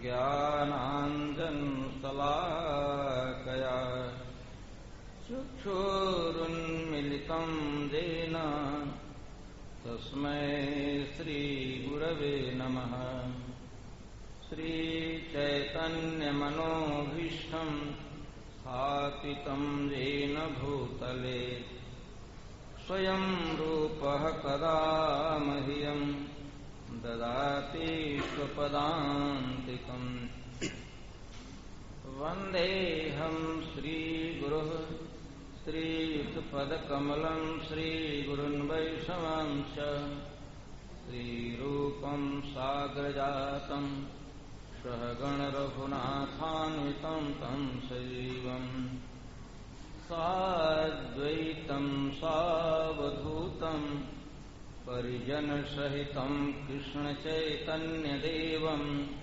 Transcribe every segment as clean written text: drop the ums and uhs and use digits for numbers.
ज्ञानाञ्जनशलाकया चक्षुरुन्मिलितं येन तस्मै श्रीगुरवे नमः। श्रीचैतन्यमनोभीष्टं स्थापितं येन भूतले स्वयं रूपः कदा मह्यं ददाति स्वपदान्तिकम्। वन्देऽहं श्रीगुरुः श्रीयुतपदकमलं श्रीगुरुन् वैष्णवांश्च श्रीरूपं साग्रजातं सहगणरघुनाथान्वितं तं सजीवम् साद्वैतं सावधूतं परिजनसहितं कृष्णचैतन्यदेवं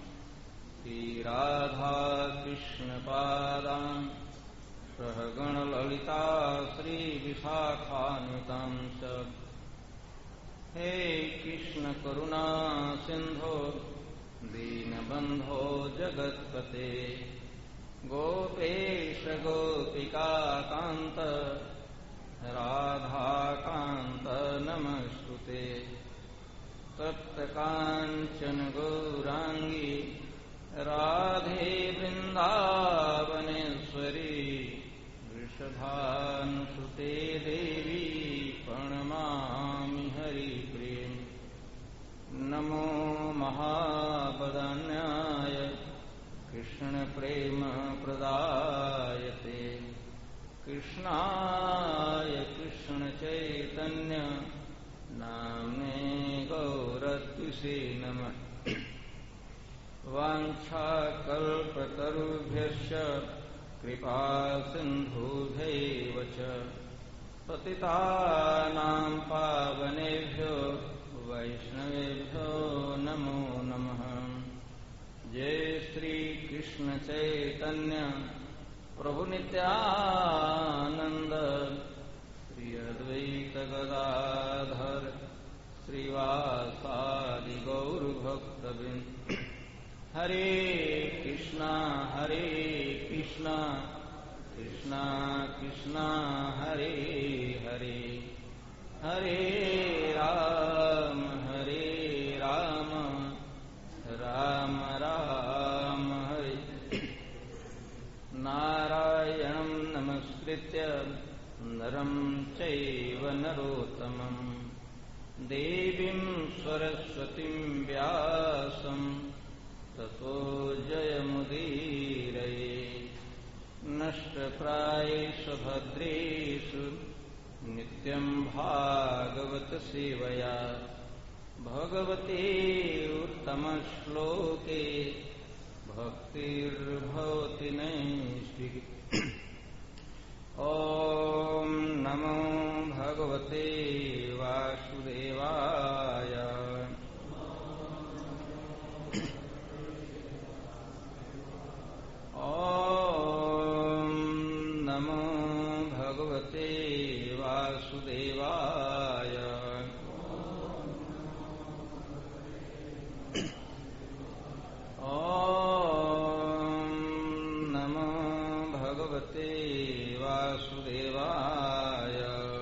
श्रीराधाकृष्णपादान् सहगणललिता श्रीविशाखान्वितां च। हे कृष्ण करुणा सिन्धो दीनबन्धो जगत्पते गोपेश गोपिकान्त राधाकान्त नमस्तुते। तप्तकाञ्चन गौराङ्गी राधे वृन्दावनेश्वरी वृषभानुसुते देवी प्रणमामि हरिप्रिये। नमो महावदन्याय कृष्णप्रेमप्रदायते कृष्णाय कृष्णचैतन्य नाम्ने गौरत्विषे नमः। वाञ्छाकल्पतरुभ्यश्च कृपासिन्धुभ्यैव च पतितानां पावनेभ्यो वैष्णवेभ्यो नमो नमः। जय श्री कृष्ण चैतन्य प्रभु नित्यानंद श्री अद्वैत गदाधर श्रीवासादि गौर भक्तवृंद। हरे कृष्णा कृष्णा कृष्णा हरे हरे हरे राम राम राम हरे। नारायणं नमस्कृत्य नरं चैव नरोत्तमं देवीं सरस्वतीं व्यासं ततो जयमुदीरये। नष्टप्रायेषु भद्रेषु नित्यं भागवत सेवया भगवते उत्तमश्लोके भक्तिर्भवति नैष्टिकी। ॐ नमो भगवते वासुदेवाय। ॐ नमो भगवते वासुदेवाय। वासुदेवाय।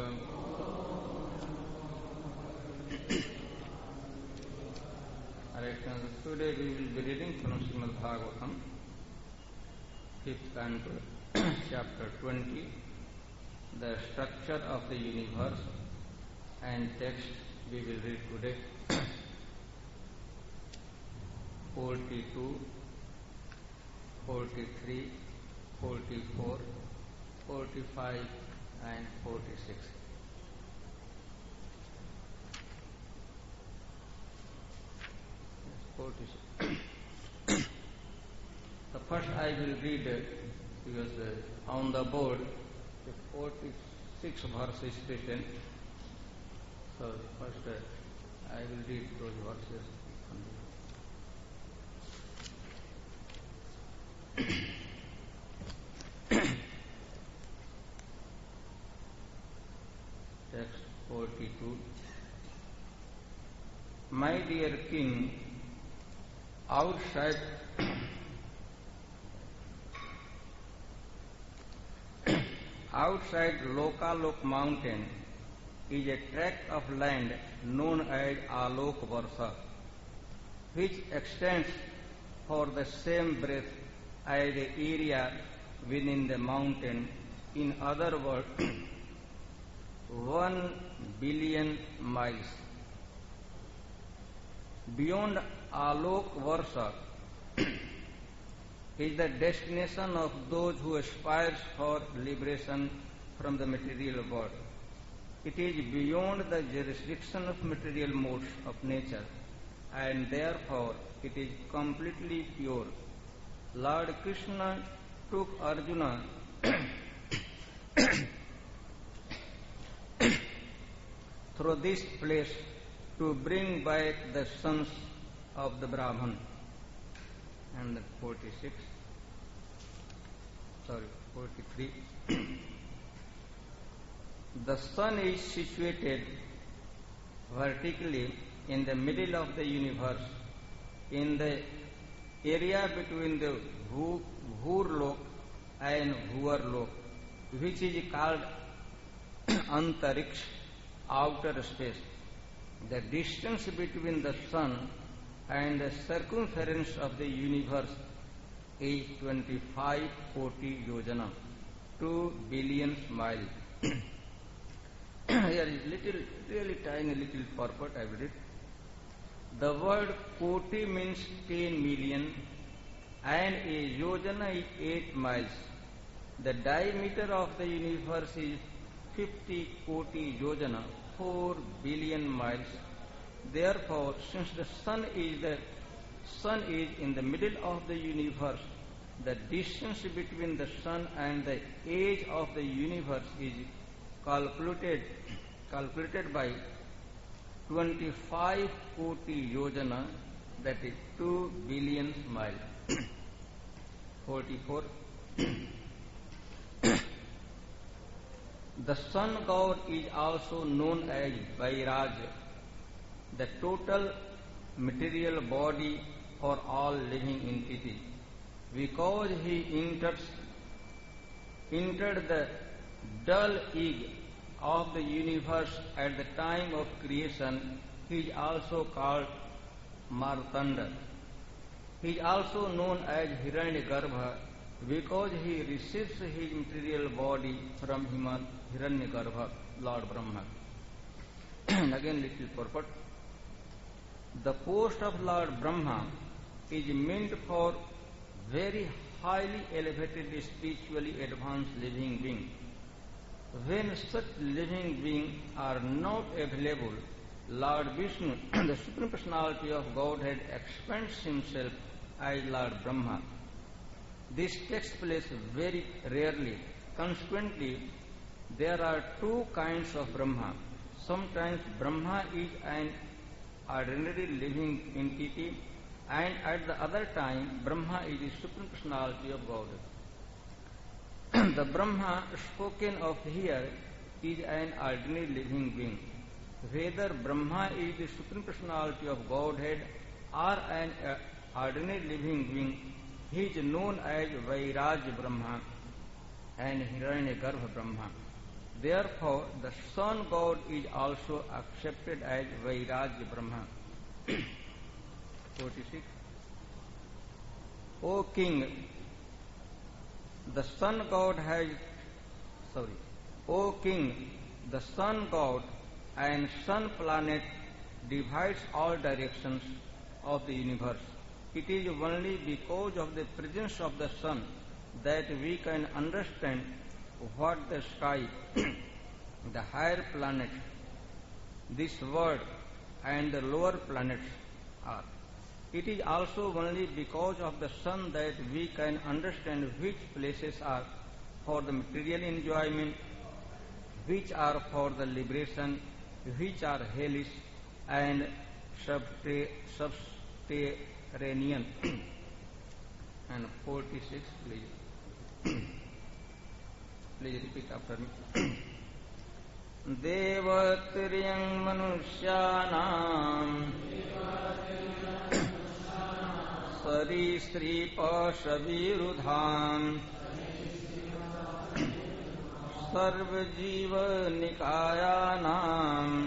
Today we will be reading from Srimad Bhagavatam, 5th canto, chapter 20, the structure of the universe, and text we will read today 42, 43, 44, 45 and 46. The first I will read because on the board the 46 verses written. So first I will read those verses. Text 42. My dear king, outside outside Lokalok mountain is a tract of land known as Alok Varsha, which extends for the same breadth as the area within the mountain. In other words, 1 billion miles. Beyond Alok Varsha is the destination of those who aspire for liberation from the material world. It is beyond the jurisdiction of material modes of nature, and therefore it is completely pure. Lord Krishna took Arjuna through this place to bring back the sons of the Brahman. And 43. The sun is situated vertically in the middle of the universe, in the area between the Bhurlok and Bhuvarlok, which is called Antariksh, outer space. The distance between the sun and the circumference of the universe is 25 koti yojana, 2 billion miles. Here is really tiny little purport I will read. The word koti means 10 million and a yojana is 8 miles. The diameter of the universe is 50 koti yojana, 4 billion miles. Therefore, since the sun is in the middle of the universe, the distance between the sun and the edge of the universe is calculated by 25 koti yojana, that is 2 billion miles. 44. The sun god is also known as Vairaj, the total material body for all living entities, because he entered the dull egg of the universe at the time of creation. He is also called Martanda. He is also known as Hiranyagarbha because he receives his material body from Hiranyagarbha, Lord Brahma. And again little purport. The post of Lord Brahma is meant for very highly elevated, spiritually advanced living beings. When such living beings are not available, Lord Vishnu, the Supreme Personality of Godhead, expands himself as Lord Brahma. This takes place very rarely. Consequently, there are two kinds of Brahma. Sometimes Brahma is an ordinary living entity, and at the other time Brahma is the Supreme Personality of Godhead. The Brahma spoken of here is an ordinary living being. Whether Brahma is the Supreme Personality of Godhead or an ordinary living being, he is known as Vairaj Brahma and Hiranyagarbha Brahma. Therefore, the sun god is also accepted as Vairaj Brahma. 46. O king, the sun god and sun planet divides all directions of the universe. It is only because of the presence of the sun that we can understand what the sky, the higher planets, this world, and the lower planets are. It is also only because of the sun that we can understand which places are for the material enjoyment, which are for the liberation, which are hellish and subterranean. And 46, please. Please repeat after me. Devatriyam manusyanam Sarisripa Shavirudham सर्वजीव निकायानां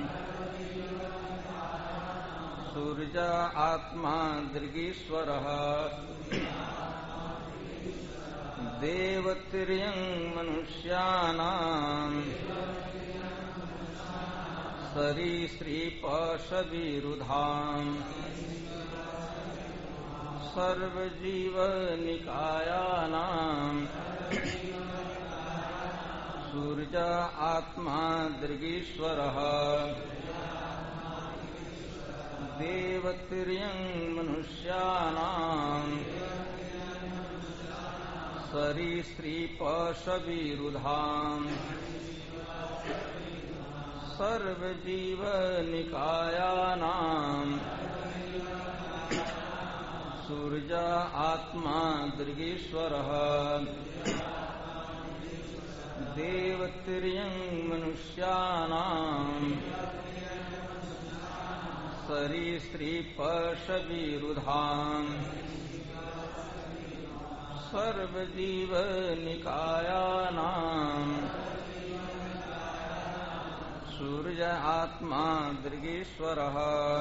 सूर्य आत्मा दृगीश्वरः देवतिर्यं मनुष्याणां सरीसृपशविरुधाम् सर्वजीव निकायानां सूर्य आत्मा दृगीश्वरः देवतिर्यं मनुष्याणां सरीसृपशविरुधाम् सर्वजीव निकायानां सूर्य आत्मा दृगीश्वरः देवतिर्यं मनुष्याणां सरीसृपशविरुधाम् सर्वजीव निकायानां सूर्य आत्मा दृगीश्वरः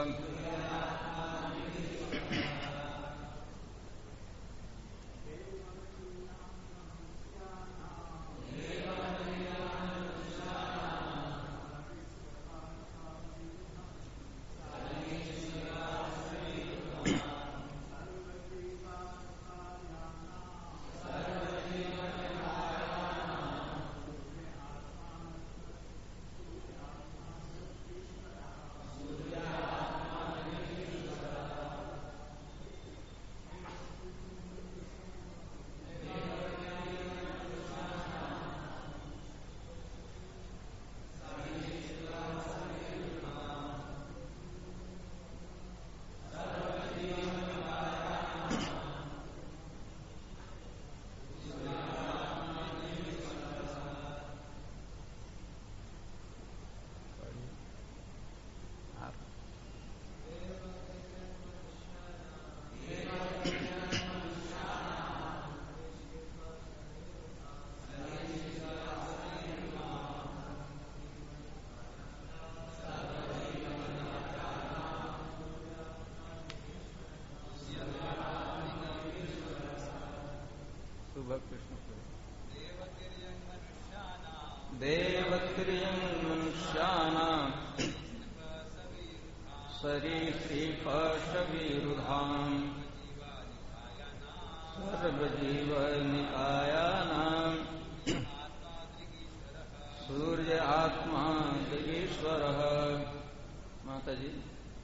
देवतिर्यं मनुष्याणां सरीसृपशविरुधाम् सर्वजीव निकायानां सूर्य आत्मा दृगीश्वरः। माता जी,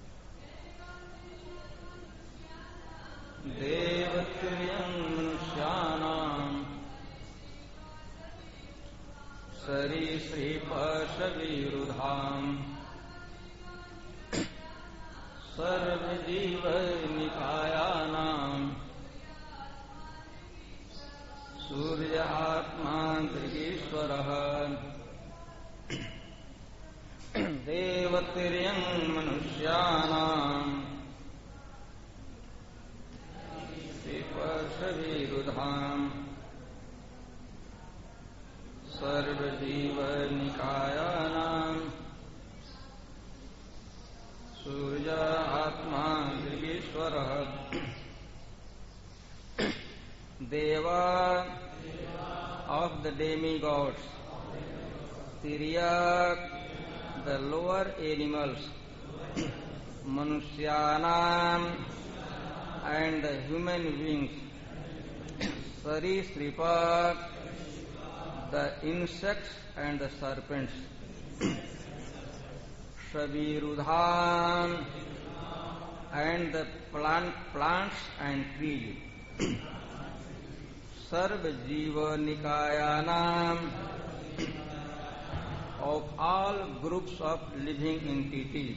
देवतिर्यं मनुष्याणां सरीसृपशविरुधाम् सर्वजीव निकायानां सूर्य आत्मा दृगीश्वरः देवतिर्यं मनुष्याणां सरीसृपशविरुधाम् सर्वजीव निकायानां सूर्य आत्मा दृगीश्वरः Deva of the demigods, Tiryak the lower animals, Manushyanam and the human beings, Sarisripa the insects and the serpents, Shavirudhan and the plants and trees, Sarva Jiva Nikayanam of all groups of living entities,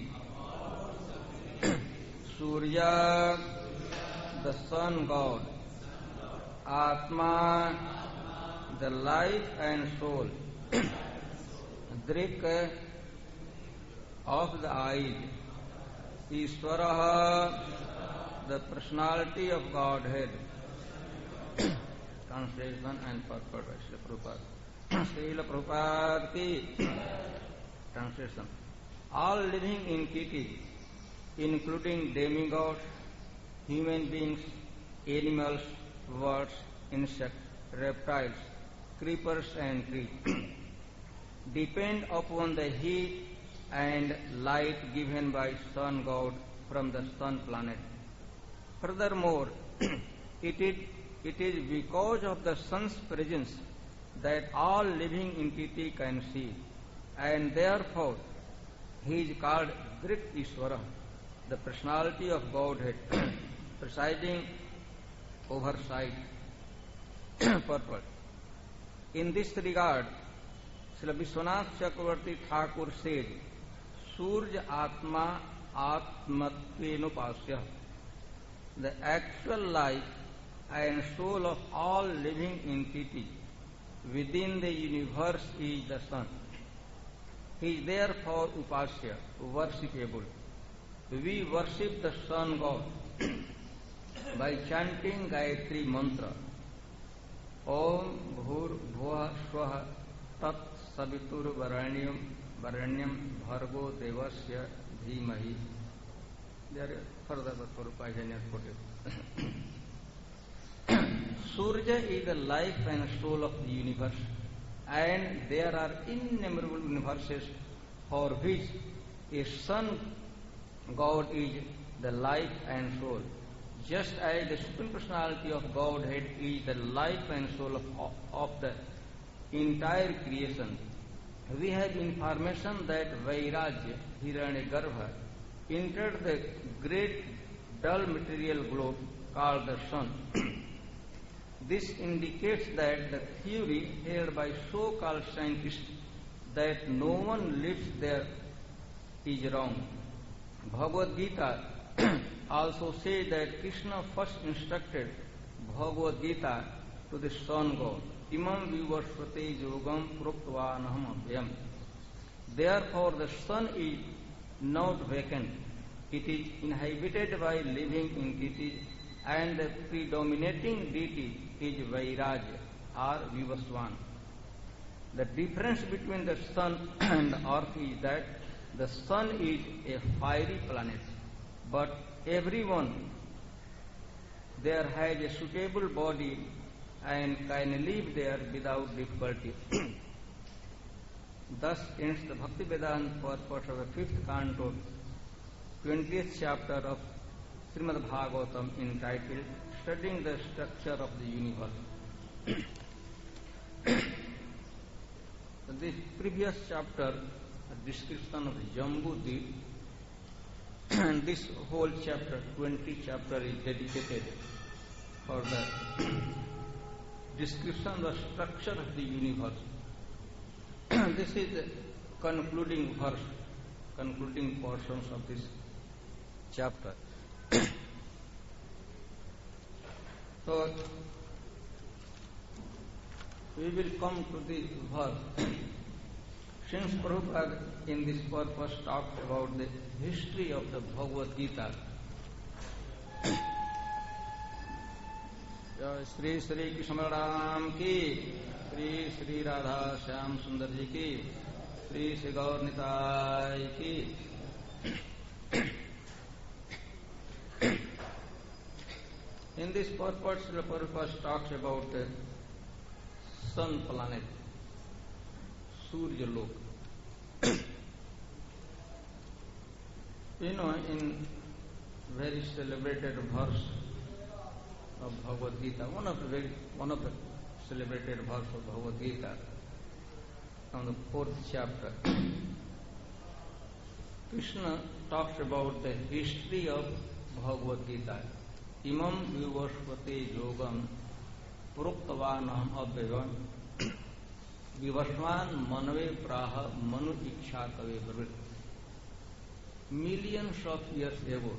Surya the sun god, Atma the life and soul, Drik of the eyes, Ishvaraha the personality of Godhead. Translation and purport by Srila Prabhupada. Srila Prabhupada ki translation. All living entities, including demigods, human beings, animals, birds, insects, reptiles, creepers and trees, depend upon the heat and light given by sun god from the sun planet. Furthermore, it is because of the sun's presence that all living entity can see, and therefore he is called Drik Ishvara, the personality of Godhead, presiding over sight purpose. In this regard, Srila Vishwanath Chakravarti Thakur says, Surya Atma Atmatvenupasya. The actual life and soul of all living entities within the universe is the sun. He is therefore Upasya, worshipable. We worship the sun god by chanting Gayatri mantra. Om Bhur Bhuva Swaha Tat Savitur Varanyam Bhargo Devasya Dhimahi. There is further Swarupa I have put it. Surya is the life and soul of the universe, and there are innumerable universes for which a sun god is the life and soul. Just as the Supreme Personality of Godhead is the life and soul of the entire creation, we have information that Vairajya, Hiranyagarbha, entered the great dull material globe called the sun. This indicates that the theory held by so-called scientists that no one lives there is wrong. Bhagavad Gita also says that Krishna first instructed Bhagavad Gita to the sun god. Imam vivasvate yogam pruktavanaham abhyam. Therefore the sun is not vacant. It is inhabited by living entities, and the predominating deity is Vairajya or Vivaswan. The difference between the sun and the earth is that the sun is a fiery planet, but everyone there has a suitable body and can live there without difficulty. Thus ends the Bhakti Vedanta purport of the 5th canto, 20th chapter of Srimad Bhagavatam, entitled Studying the Structure of the Universe. This previous chapter, a description of the Jambu Deep, and this whole chapter, 20 chapter, is dedicated for the description of the structure of the universe. This is the concluding verse, concluding portions of this chapter. So, we will come to the verse. Since Prabhupada in this purpose talked about the history of the Bhagavad Gita, Shri Shri Krishna Ram ki, Shri Shri Radha Shyam Sundar ji ki, Shri Shri Gaur Nitai ki. In this purpose, the purpose talks about the sun planet, Surya Lok. You know, in very celebrated verse of Bhagavad Gita, one of the celebrated verse of Bhagavad Gita, from the 4th chapter, Krishna talks about the history of Bhagavad Gita. Imam vivasvate yogam pruktavanaham abhyam vivasvan manave praha manu iksha kave bravit. Millions of years ago,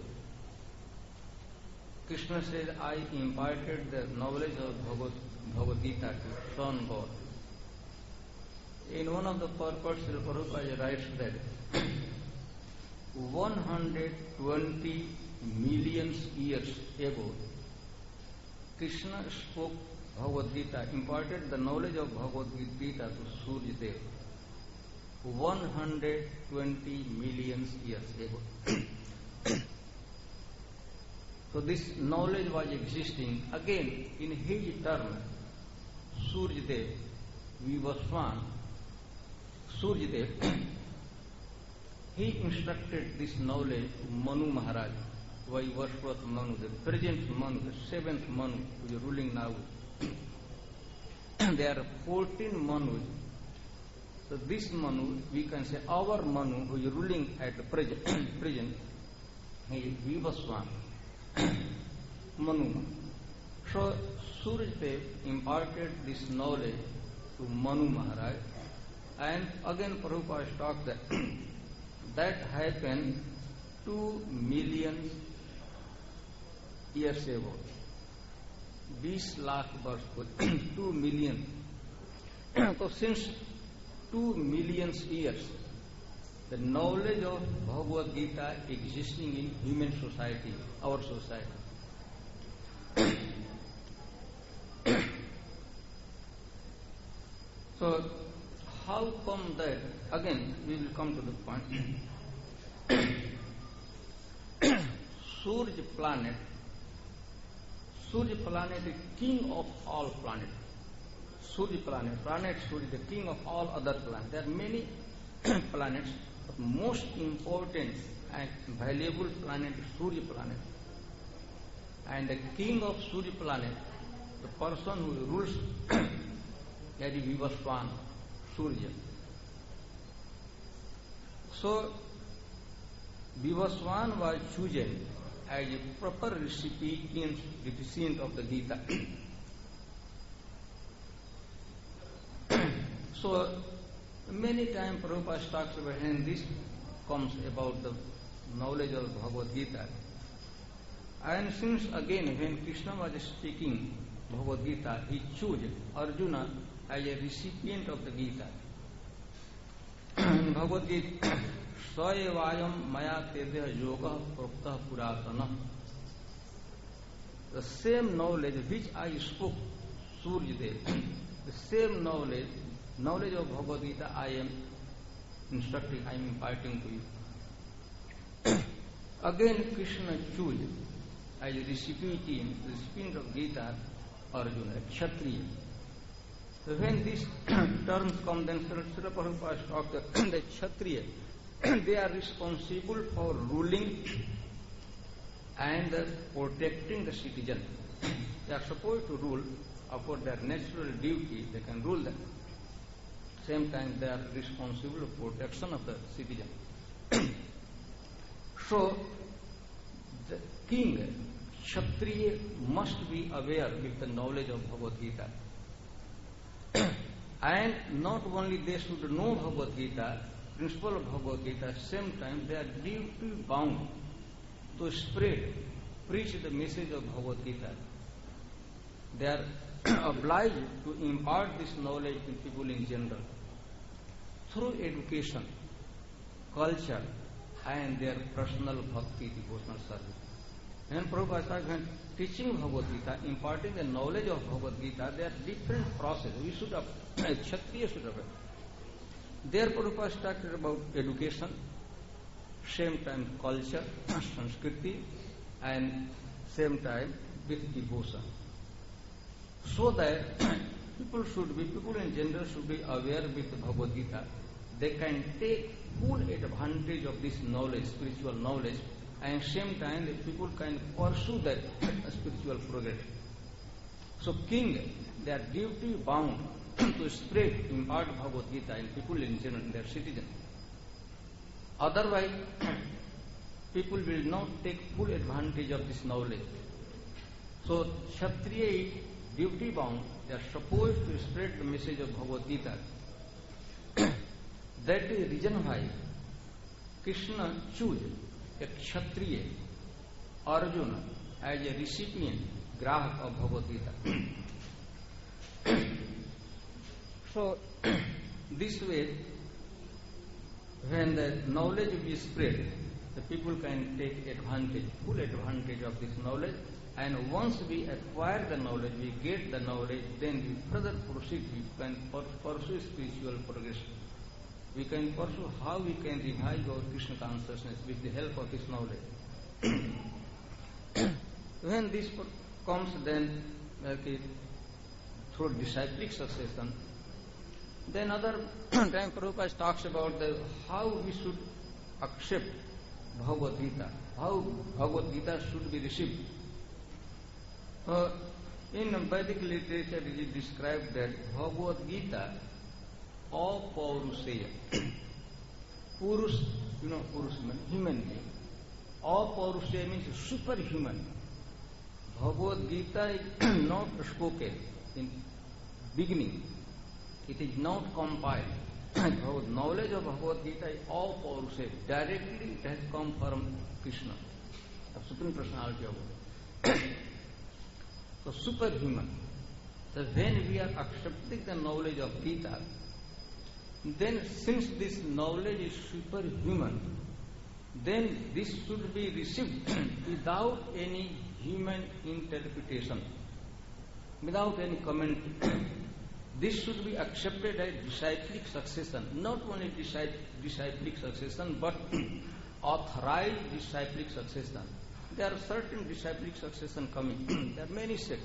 Krishna said, I imparted the knowledge of Bhagavad Gita to sun god. In one of the purports, Prabhupada writes that 120 million years ago, Krishna spoke Bhagavad Gita, imparted the knowledge of Bhagavad Gita to Suryadev 120 million years ago. So this knowledge was existing again in his turn. Suryadev, Vivaswan, Suryadev, he instructed this knowledge to Manu Maharaj, Vaivaswat Manu, the present Manu, the seventh Manu, who is ruling now. There are 14 Manus. So this Manu, we can say our Manu, who is ruling at the present, he is Vivaswan, Manu. So Suryadev imparted this knowledge to Manu Maharaj, and again Prabhupada talked that that happened 2 million years ago. 20 lakh वर्ष को 2 million. So since 2 million years, the knowledge of Bhagavad Gita existing in human society, our society. So how come that? Again, we will come to the point. Surya planet is king of all planets. Surya planet, Surya, the king of all other planets. There are many planets, but most important and valuable planet is Surya planet. And the king of Surya planet, the person who rules, that is Vivaswan, Surya. So, Vivaswan was chosen as a proper recipient of the Gita. So, many times Prabhupada talks about, and this comes about the knowledge of Bhagavad Gita. And since again, when Krishna was speaking Bhagavad Gita, he chose Arjuna as a recipient of the Gita. In Bhagavad Gita, Saevayam maya tedya yoga prokta puratana. The same knowledge which I spoke, Suryadev, the same knowledge of Bhagavad Gita I am instructing, I am imparting to you. Again Krishna chose as a recipient of Gita, Arjuna, Kshatriya. So when these terms come, then Srila Prabhupada talked that the Kshatriya, they are responsible for ruling and protecting the citizen. They are supposed to rule upon their natural duty, they can rule them. Same time they are responsible for protection of the citizen. So the king, Kshatriya, must be aware with the knowledge of Bhagavad Gita. And not only they should know Bhagavad Gita, principle of Bhagavad Gita, same time they are duty bound to spread, preach the message of Bhagavad Gita. They are obliged to impart this knowledge to people in general through education, culture, and their personal bhakti, devotional service. And Prabhupada said, when teaching Bhagavad Gita, imparting the knowledge of Bhagavad Gita, there are different processes. We should have, Kshatriya should have. There Prabhupada started about education, same time culture, Sanskriti, and same time with devotion. So that people in general should be aware with the Bhagavad Gita. They can take full advantage of this knowledge, spiritual knowledge, and same time the people can pursue that spiritual progress. So king, they are duty bound to spread, impart Bhagavad Gita in people in general, their citizens. Otherwise, people will not take full advantage of this knowledge. So Kshatriya is duty bound, they are supposed to spread the message of Bhagavad Gita. That is the reason why Krishna chose a Kshatriya, Arjuna, as a recipient, grahak of Bhagavad Gita. So, this way, when the knowledge will be spread, the people can take advantage, full advantage of this knowledge, And once we acquire the knowledge, we get the knowledge, then we further proceed, we can pursue spiritual progression. We can pursue how we can revive our Krishna consciousness with the help of this knowledge. When this comes then through disciplic succession, then other time Prabhupada talks about how we should accept Bhagavad Gita, how Bhagavad Gita should be received. In Vedic literature it is described that Bhagavad Gita apauruseya. Purus, Purus means human being. Apauruseya means superhuman. Bhagavad Gita is not spoken in beginning. It is not compiled. Knowledge of Bhagavad Gita is apauruseya. Directly it has come from Krishna, the Supreme Personality of God. So superhuman. So when we are accepting the knowledge of Gita, then since this knowledge is superhuman, then this should be received without any human interpretation, without any commentary. This should be accepted as disciplic succession, not only disciplic succession, but authorized disciplic succession. There are certain disciplic succession coming. There are many sects.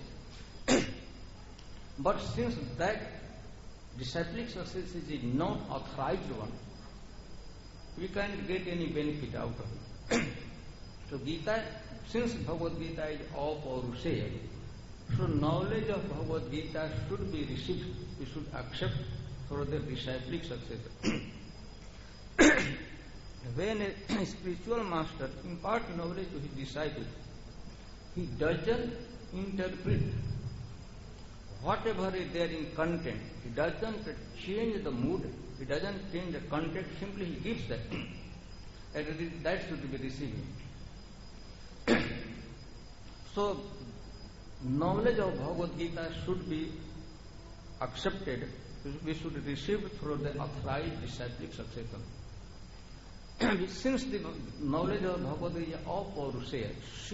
But since that disciplic succession is not authorized one, we can't get any benefit out of it. So Gita, since Bhagavad Gita is apauruseya, so knowledge of Bhagavad Gita should be received, we should accept for the disciplic succession. When a spiritual master imparts knowledge to his disciple, he doesn't interpret whatever is there in content. He doesn't change the mood. He doesn't change the content. Simply he gives that. And that should be received. So, knowledge of Bhagavad Gita should be accepted. We should receive it through the authorized disciplic succession. Since the knowledge of Bhagavad Gita is apauruseya,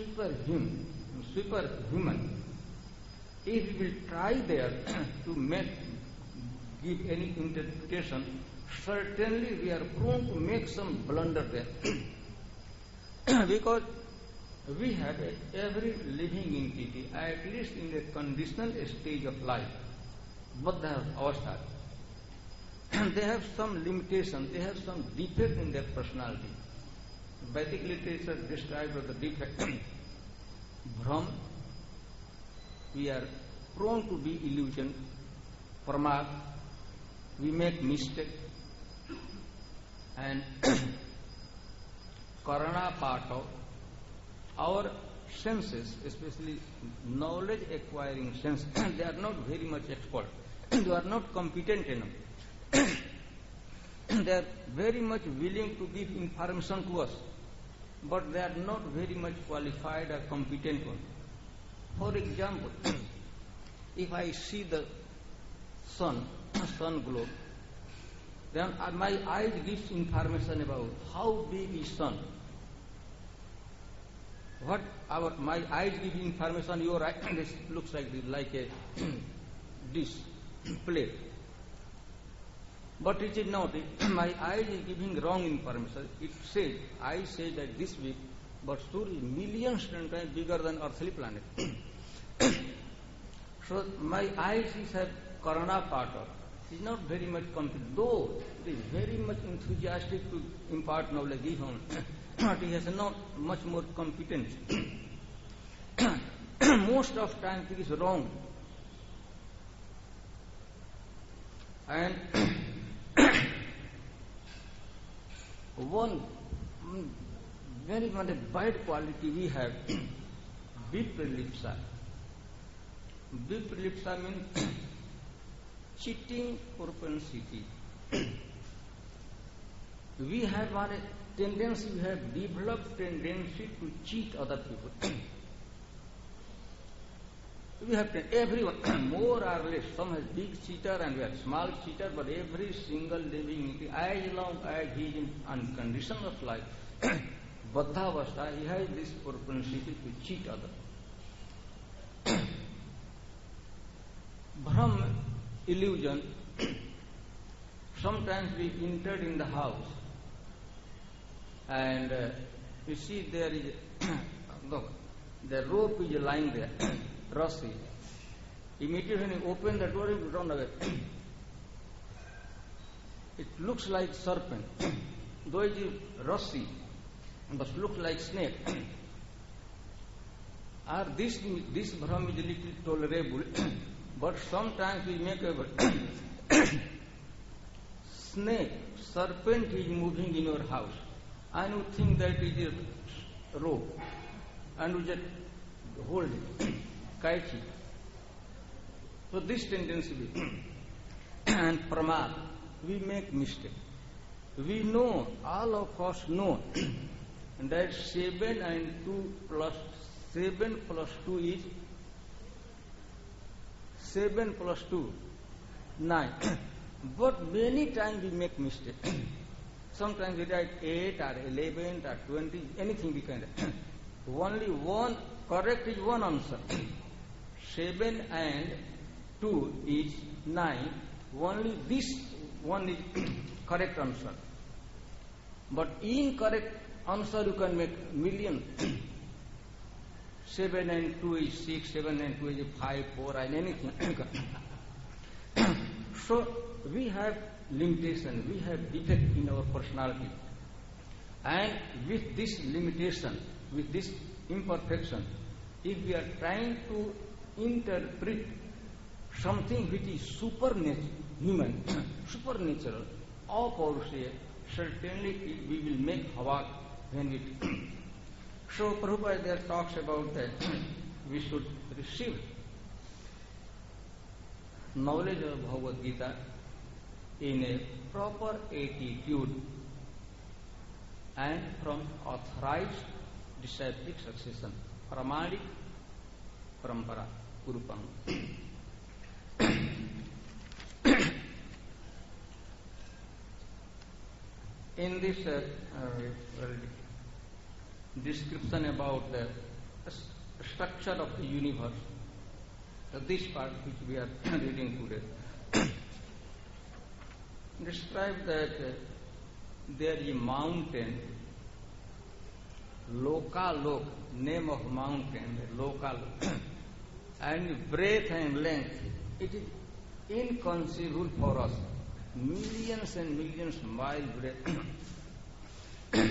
superhuman, if we will try there to give any interpretation, certainly we are prone to make some blunder there. Because we have every living entity, at least in the conditional stage of life, Buddha avastha, they have some limitation, they have some defect in their personality. Vedic literature describes the defect. Brahm, we are prone to be illusion, pramad, we make mistake, and karana pata, our senses, especially knowledge acquiring sense, they are not very much expert. They are not competent enough. They are very much willing to give information to us, but they are not very much qualified or competent one. For example, if I see the sun globe, then my eyes gives information about how big is sun. My eyes give information, your eye, this looks like a dish, plate. But it is not. My eyes is giving wrong information. It says, I say that this big, but surely millions times bigger than earthly planet. So my eyes have karana pata. It is not very much competent, though it is very much enthusiastic to impart knowledge, but he has not much more competence. Most of time it is wrong. And one very much bad quality we have, vipralipsa. Vipralipsa means cheating propensity. We have developed tendency to cheat other people. We have everyone, more or less, some has big cheater and we have small cheater, but every single living entity, as long as he is in condition of life, Buddha Avastha, he has this propensity to cheat others. illusion. Sometimes we entered in the house and you see there is, look, the rope is lying there, rusty. Immediately when you open the door, you run away. It looks like serpent, though it is rusty, but looks like snake. This bhram is a little tolerable, but sometimes we make a snake, serpent is moving in your house, and you think that it is a rope, and you just hold it, catch it. So this tendency and pramad, we make mistake. We know, all of us know, that 7 and 2 plus 7 plus 2 is 7 plus 2, 9. But many times we make mistake. Sometimes we write 8 or 11 or 20, anything we can write. Only one, correct is one answer. 7 and 2 is 9. Only this one is correct answer. But incorrect answer you can make million. 7 and 2 is 6, 7 and 2 is 5, 4, and anything. So we have limitation, we have defect in our personality. And with this limitation, with this imperfection, if we are trying to interpret something which is supernatural, human, supernatural, of our say, certainly we will make havoc when we So Prabhupada there talks about that we should receive knowledge of Bhagavad Gita in a proper attitude and from authorized disciplic succession, Pramanic Parampara, Gurupam. In this description about the structure of the universe, this part which we are reading today, describe that there is a mountain, Lokalok, name of mountain, Lokalok, and breadth and length, it is inconceivable for us. Millions and millions miles breadth.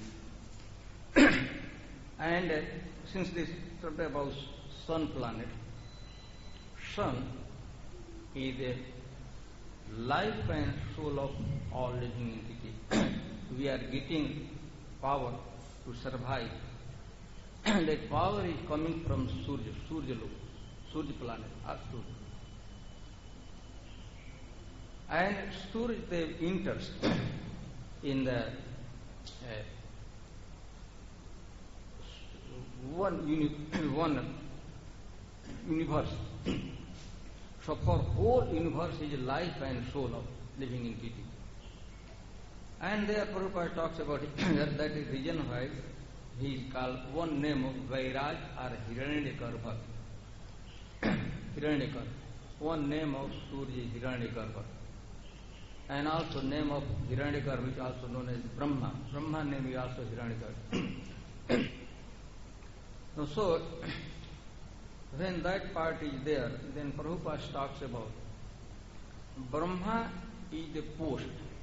And since this talked about sun planet, sun is a life and soul of all living entity. We are getting power to survive. That power is coming from Surya planet, or Surya. And Surya enters in the one universe. So for whole universe is life and soul of living entity. And there Prabhupada talks about it, that is reason why he is called one name of Vairaj or Hiranyagarbha. Hiranyagarbha. One name of Surya is Hiranyagarbha. And also name of Hiranyagarbha is also known as Brahma. Brahma name is also Hiranyagarbha. So, when that part is there, then Prabhupada talks about Brahma is the post,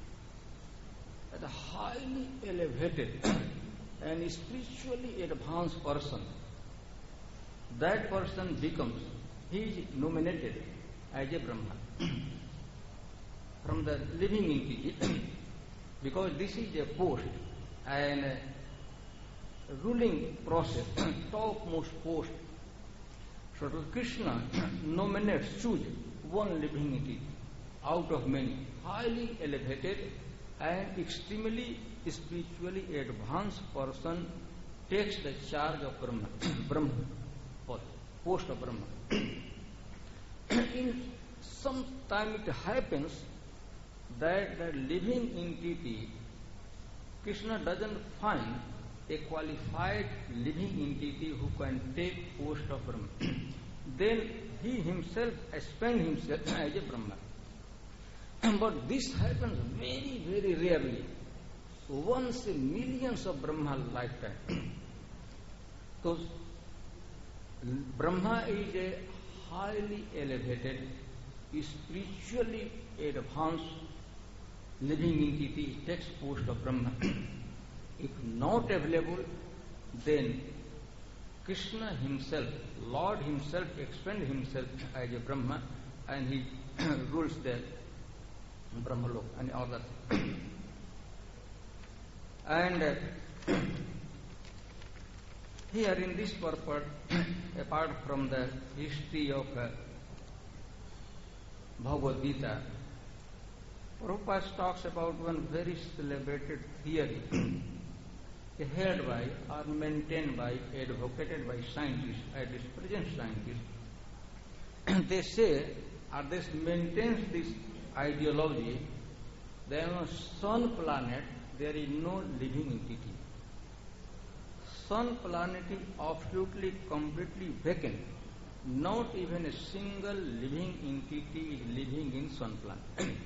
a highly elevated and spiritually advanced person. That person becomes, he is nominated as a Brahma from the living entity, because this is a post and ruling process, topmost post. So Krishna nominates, chooses one living entity out of many, highly elevated and extremely spiritually advanced person takes the charge of Brahma, post of Brahma. In some time it happens that the living entity, Krishna doesn't find a qualified living entity who can take post of Brahma. Then he himself expand himself as a Brahma. But this happens very, very rarely. Once in millions of Brahma lifetime. So, Brahma is a highly elevated, spiritually advanced living entity. It takes post of Brahma. If not available, then Krishna himself, Lord himself, expand himself as a Brahma, and he rules the Brahmalok and others. And here in this purport, apart from the history of Bhagavad Gita, Prabhupada talks about one very celebrated theory held by or maintained by, advocated by scientists, at least present scientists. They say, or they maintain this ideology, that on sun planet there is no living entity. Sun planet is absolutely, completely vacant. Not even a single living entity is living in sun planet.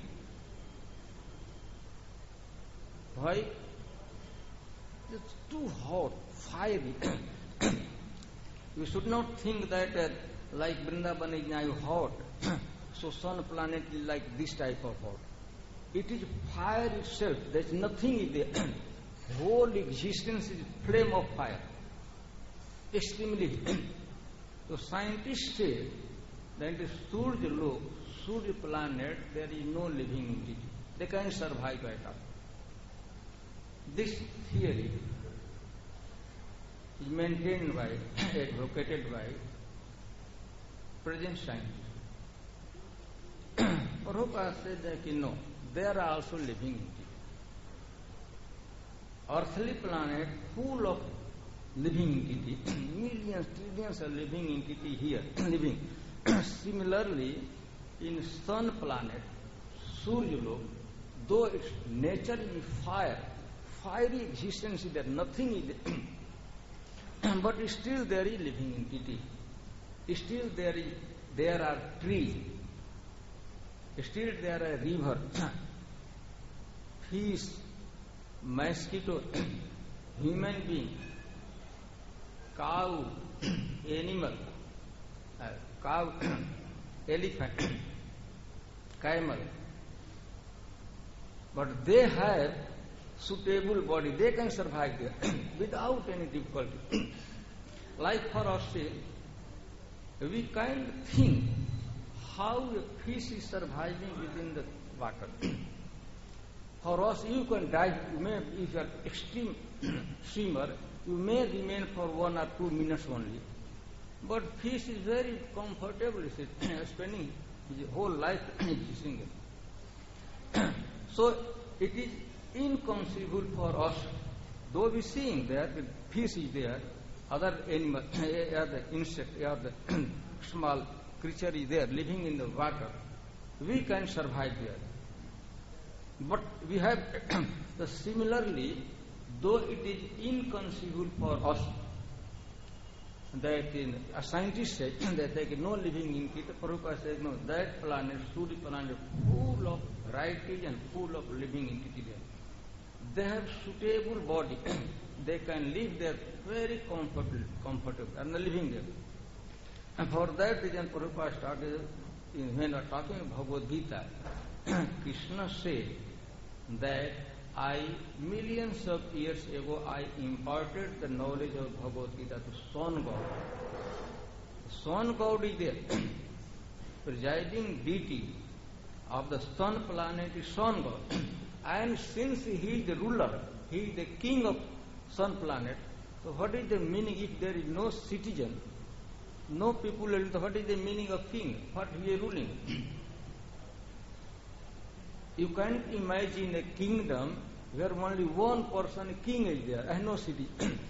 Why? It's too hot, fiery. You should not think that like Vrindavan is now hot, so sun planet is like this type of hot. It is fire itself. There is nothing in there. Whole existence is flame of fire. Extremely. So scientists say that the Surya planet, there is no living entity. They can't survive at all. This theory is maintained by, advocated by present scientists. Prabhupada said that no, there are also living entities. Earthly planet full of living entity, millions, trillions of living entity here living. Similarly, in sun planet, Suryalok, though its nature is fire, fiery existence is there, nothing is there, but still there is living entity. Still there are trees. Still there are river, fish, mosquito, human being, cow, animal, elephant, camel. But they have suitable body, they can survive there without any difficulty. Like for us, we can't think how a fish is surviving within the water. For us, you can dive, if you are extreme swimmer, you may remain for 1 or 2 minutes only. But fish is very comfortable, spending his whole life existing there. So it is inconceivable for us, though we seeing that the fish is there, other animal, other insect, other small creature is there living in the water, we can survive there. But we have similarly, though it is inconceivable for us, that a scientist said that there is no living entity, Prabhupada says no, that planet, Surya planet, full of varieties and full of living entity there. They have suitable body. They can live there very comfortable and living there. And for that reason, Prabhupada started, when talking about Bhagavad Gita, Krishna said that millions of years ago, I imparted the knowledge of Bhagavad Gita to Sun God. Sun God is there. Presiding deity of the sun planet is Sun God. And since he is the ruler, he is the king of sun planet, so what is the meaning if there is no citizen, no people, what is the meaning of king? What he is ruling? You can't imagine a kingdom where only one person, king, is there and no city.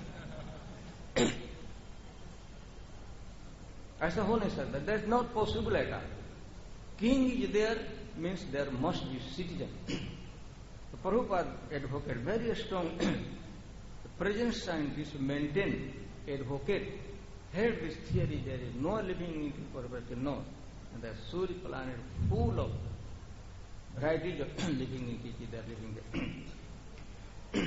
Aisa ho nahi sakta. That is not possible at all. King is there means there must be citizen. Prabhupada advocate very strong. The present scientists maintain, advocate had this theory there is no living entity for Brahma, no. And the Surya planet full of varieties of living entities, they are living there.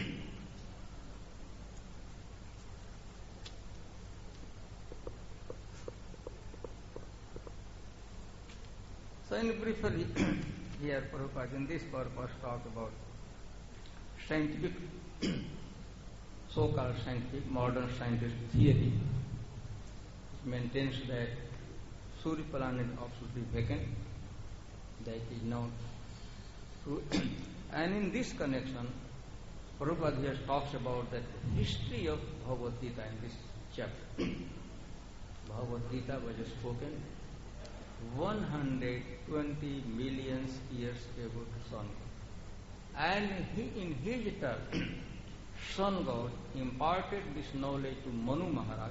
So in briefly, here Prabhupada in this purpose talk about scientific, so-called scientific, modern scientific theory, which maintains that Surya planet is absolutely vacant, that is not true. And in this connection, Prabhupada here talks about the history of Bhagavad Gita in this chapter. Bhagavad Gita was spoken 120 million years ago to Sun God. And in his turn, Sun God imparted this knowledge to Manu Maharaj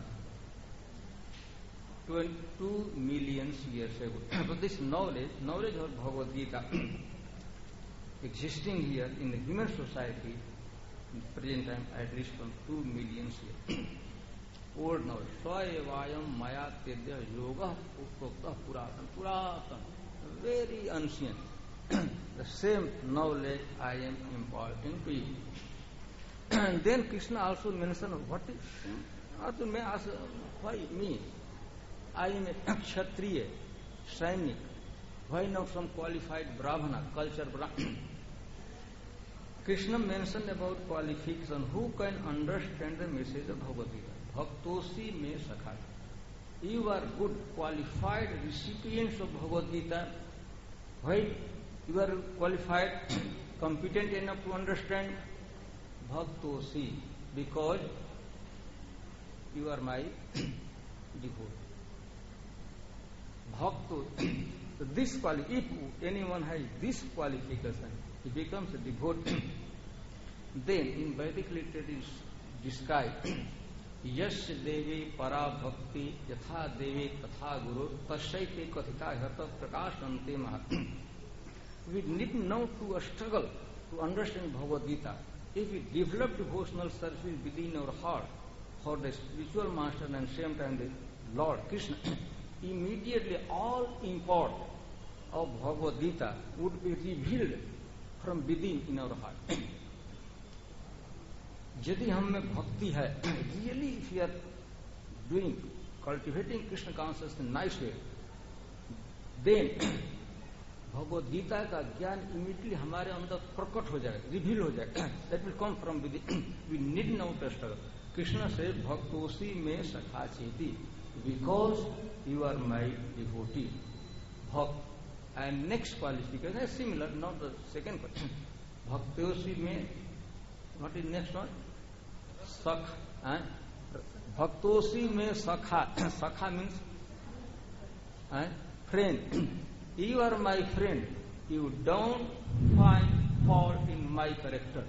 22 million years ago. So this knowledge of Bhagavad Gita existing here in the human society in the present time at least from 2 million years. Old knowledge. Swayavayam maya tedya yoga uttokta puratan. Very ancient. The same knowledge I am imparting to you. And then Krishna also mentioned what is Arjun may ask why me? I am a Kshatriya, Sainik. Why not some qualified Brahmana, cultured Brahmana? Krishna mentioned about qualification. Who can understand the message of Bhagavad Gita? Bhaktosi me sakha. You are good, qualified recipients of Bhagavad Gita. Why you are qualified, competent enough to understand? Bhaktosi, because you are my devotee. Bhakto. So this if anyone has this qualification, he becomes a devotee. Then in Vedic literature is described, Yash Devi Para Bhakti Yatha Devi Tatha Guru Tashaite Kathita Hata Prakashante Mahat. We need now to struggle to understand Bhagavad Gita. If we develop devotional service within our heart for the spiritual master and same time the Lord Krishna, immediately all import of Bhagavad Gita would be revealed from within in our heart. यदि हम में भक्ति है, really if you are doing, cultivating Krishna consciousness in a nice way, then Bhagavad Gita का ज्ञान immediately हमारे अंदर प्रकट हो जाएगा, रिवील हो जाएगा. That will come from within. We need not to struggle. Krishna says, Bhaktosi me sakha cheti, because you are my devotee. Bhakt. And next qualification is similar, not the second question. Bhaktosi me, what is next one? Sakha. Bhaktosi me sakha. Sakha means friend. You are my friend. You don't find fault in my character.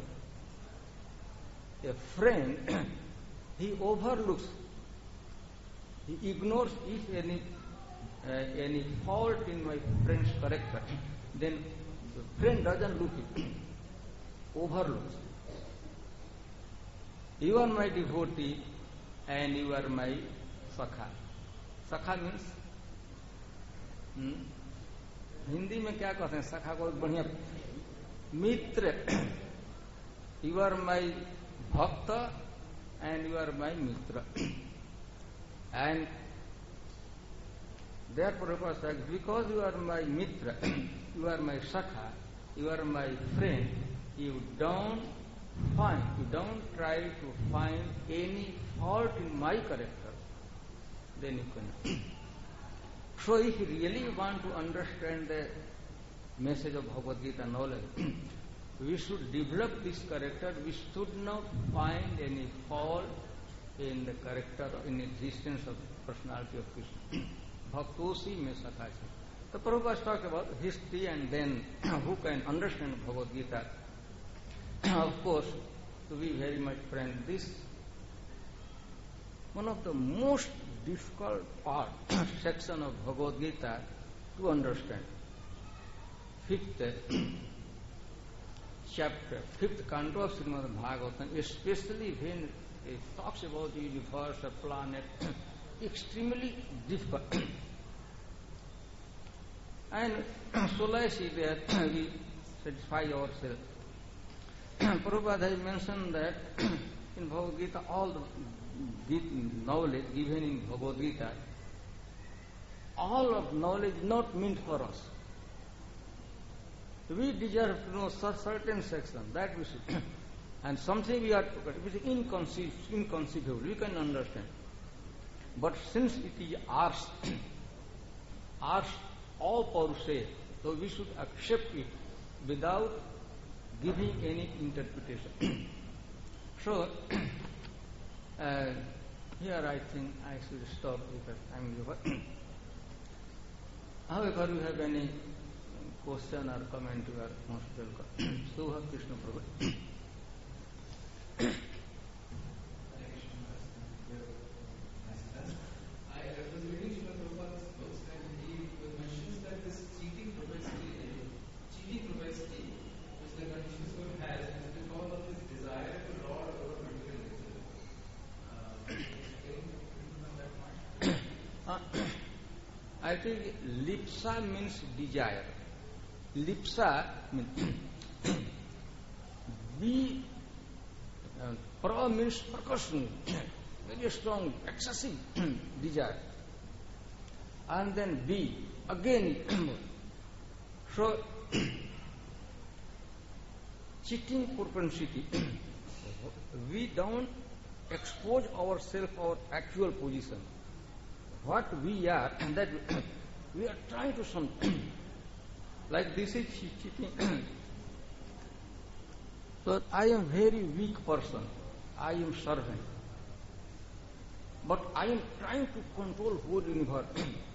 A friend, he overlooks, he ignores if any fault in my friend's character. Then the friend doesn't look it, overlooks. You are my devotee and you are my sakha. Sakha means Hindi में क्या कहते हैं सखा को बढ़िया मित्र. You are my भक्त and you are my मित्र. And therefore because you are my मित्र, यू आर माई सखा, you are my friend, you don't try to find any fault in my character, then you can. So if you really want to understand the message of Bhagavad Gita knowledge, we should develop this character. We should not find any fault in the character, in existence of personality of Krishna. Bhaktosi me sakhachi. The Prabhupada talked about history and then who can understand Bhagavad Gita. Of course, to be very much frank, this one of the most difficult part, section of Bhagavad Gita to understand. 5th chapter, 5th canto of Srimad Bhagavatam, especially when it talks about the universe, a planet, extremely difficult. And solace is that we satisfy ourselves. Prabhupada has mentioned that in Bhagavad Gita, all the knowledge given in Bhagavad Gita, all of knowledge not meant for us. We deserve to know certain section, that we should. And something we are to cut, which is inconceivable, we can understand. But since it is ours, ours all per se, so we should accept it without giving any interpretation. So, here I think I should stop because time is over. However, you have any question or comment, you are most welcome. Subha Krishna Prabhu. I was reading Srila Prabhupada's books and he mentions that this cheating propensity, which the conscious soul has, is because of his desire to lord over material nature. I think lipsa means desire. Lipsa means B. Pra means percussion, very strong, excessive desire. And then B, again. So, cheating propensity, we don't expose ourselves, our actual position. What we are, and that we are trying to something. Like this is cheating. So I am very weak person. I am servant. But I am trying to control whole universe.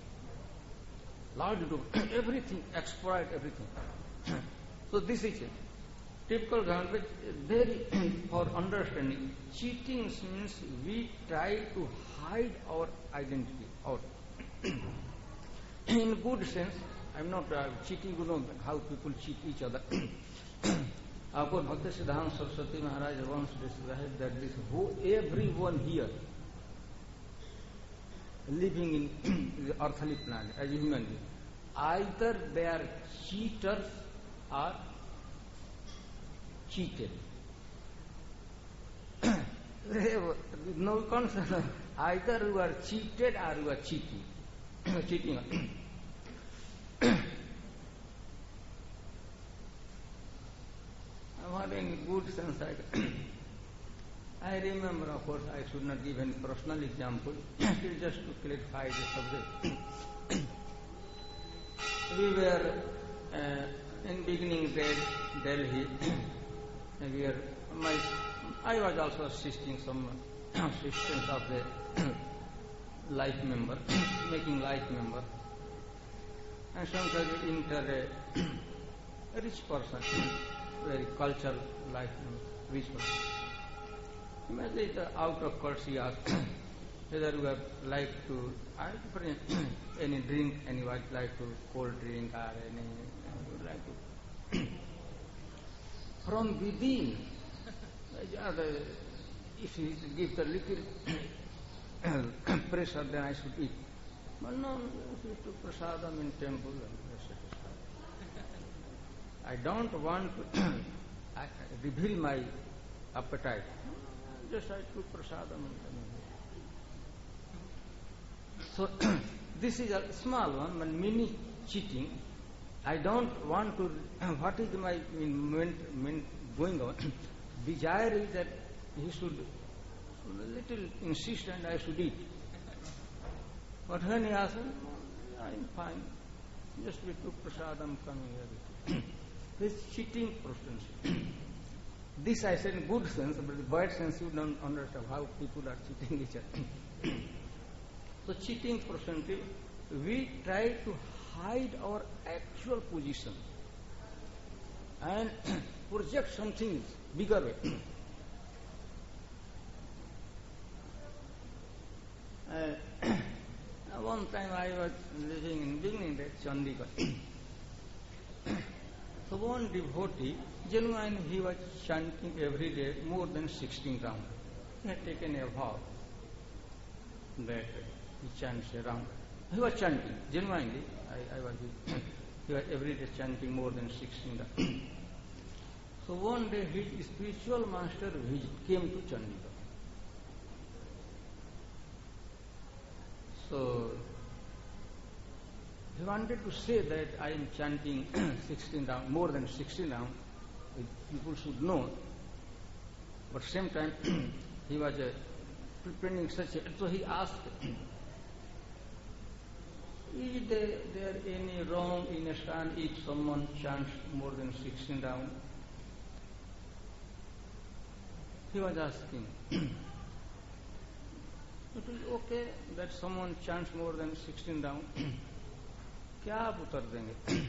Lord, do everything, exploit everything. So this is it. Typical example, very for understanding. Cheating means we try to hide our identity out. In good sense, I'm not cheating, you know how people cheat each other. Of course, Bhakti Siddhanta Saraswati Maharaj once described that this who everyone here living in the earthly planet as a human being, either they are cheaters or cheated. No concern. Either you are cheated or you are cheating. Cheating. What in good sense I remember, of course, I should not give any personal example, it is just to clarify the subject. We were in beginning Delhi, I was also assisting some assistance of the life member, making life member. And sometimes we enter a rich person, very cultural life member, rich person. Imagine out of courtesy ask whether you would like to any drink, any would like to cold drink or any would like to. From within, if he gives the little pressure, then I should eat. But no, if you took prasadam in temple, I don't want to reveal my appetite. Just I took prasadam. So this is a small one, but mini cheating. I don't want to. What is my going on? Desire is that he should little insist and I should eat. But when he asked, I'm fine. Just we took prasadam coming here. This cheating propensity. This I said in good sense, but in bad sense you don't understand how people are cheating each other. So cheating propensity, we try to hide our actual position and project something bigger way. One time I was living in beginning at Chandigarh. So one devotee, genuine, he was chanting every day more than 16 rounds. He had taken a vow that he chants around. He was chanting, genuinely. He was every day chanting more than 16 rounds. So one day his spiritual master came to Chandigarh. So he wanted to say that I am chanting 16 rounds, more than 16 rounds. People should know. But same time, he was preparing such a... So he asked, is there any wrong in Islam if someone chants more than 16 rounds? He was asking. It is okay that someone chants more than 16 rounds. क्या आप उत्तर देंगे?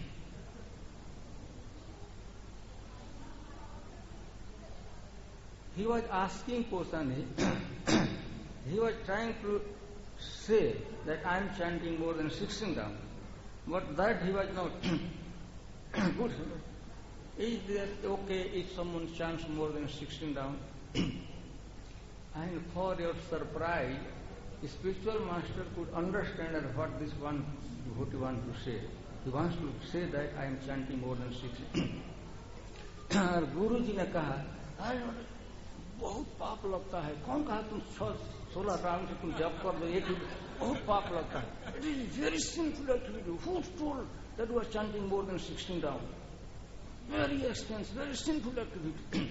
He was asking personally, he was trying to say that I am chanting more than 16 rounds, but that he was not good. Is that okay if someone chants more than 16 rounds? And for your surprise, the spiritual master could understand what this one devotee wants to say. He wants to say that I am chanting more than 16. और गुरु जी ने कहा, बहुत पाप लगता है. कौन कहा तुम 16 राउंड से तुम जप कर दो, एक बहुत पाप लगता है. It is very sinful activity. Who told that you are chanting more than 16 rounds? Very expensive, very sinful activity.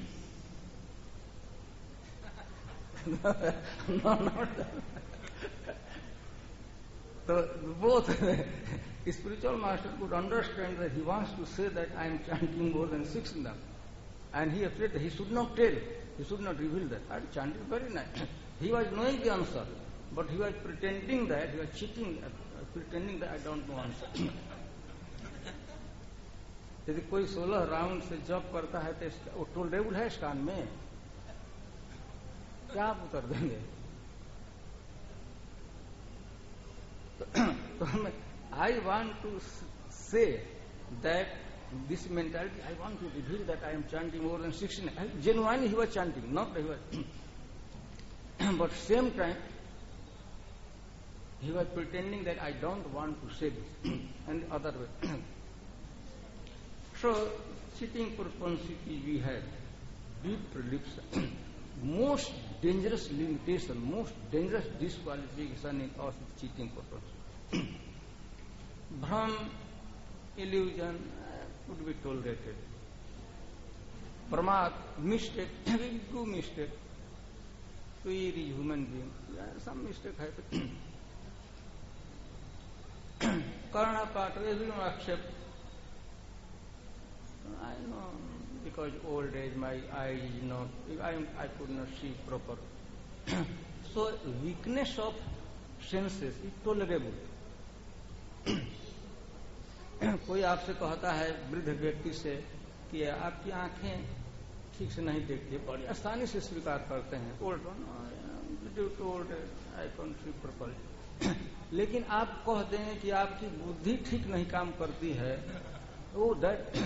No, not that. So both spiritual master could understand that he wants to say that I am chanting more than 16 rounds. And he afraid that he should not tell, he should not reveal that. I chanted very nice. He was knowing the answer, but he was pretending that, he was cheating, pretending that I don't know answer. यदि कोई 16 round से job करता है तो वो tolerable है इस कान में, क्या आप उतर देंगे? तो I want to say that this mentality, I want to reveal that I am chanting more than 16. Genuinely he was chanting, not he was. But same time, he was pretending that I don't want to say this, and the other way. So, cheating propensity we have, deep predilection, most dangerous limitation, most dangerous disqualification in us is cheating propensity. Bhram, illusion could be tolerated. Pramad, mistake, we do mistake. We are human beings. Some mistake happens. Karna part, everyone accept. I know, because old age, my eye is not, I could not see proper. So, weakness of senses is tolerable. कोई आपसे कहता है वृद्ध व्यक्ति से कि आपकी आंखें ठीक से नहीं देखती, बड़ी आसानी से स्वीकार करते हैं. Old old I can see properly. लेकिन आप कह दें कि आपकी बुद्धि ठीक नहीं काम करती है, वो दैट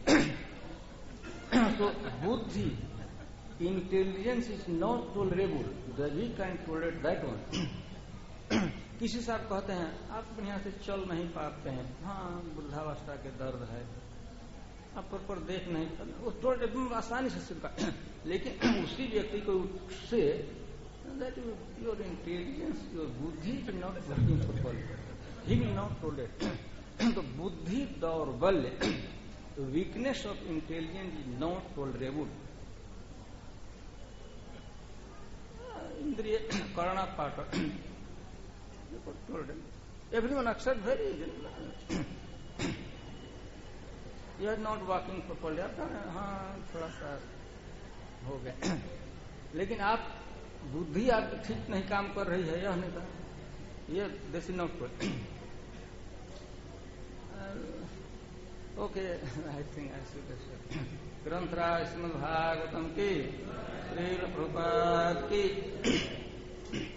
तो बुद्धि, intelligence is not tolerable, that we can tolerate that one. किसी से आप कहते हैं आप बढ़िया से चल नहीं पाते हैं, हाँ वृद्धावस्था के दर्द है, आप पर देख नहीं पाते, वो थोड़ा एकदम आसानी से स्वीकार. लेकिन उसी व्यक्ति को say that your intelligence, your बुद्धि is not working properly, he will not tolerate. तो बुद्धि दौर्बल्य, weakness of intelligence is not tolerable. इंद्रिय कर्णा पाठ, everyone accept very easily. You are not walking properly. हाँ थोड़ा सा हो गया. लेकिन आप बुद्धि आपकी ठीक नहीं काम कर रही है, यह नहीं कहा, ये this is not good. Okay, I think I should. ग्रंथराज श्रीमद् भागवतम की, श्रील प्रभुपाद की.